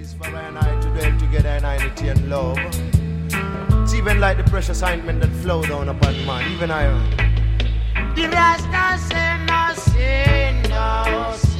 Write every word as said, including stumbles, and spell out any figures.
is for I and I to dwell together in unity and love. It's even like the precious ointment that flow down upon man, even I. The Rasta say no sin, no sin.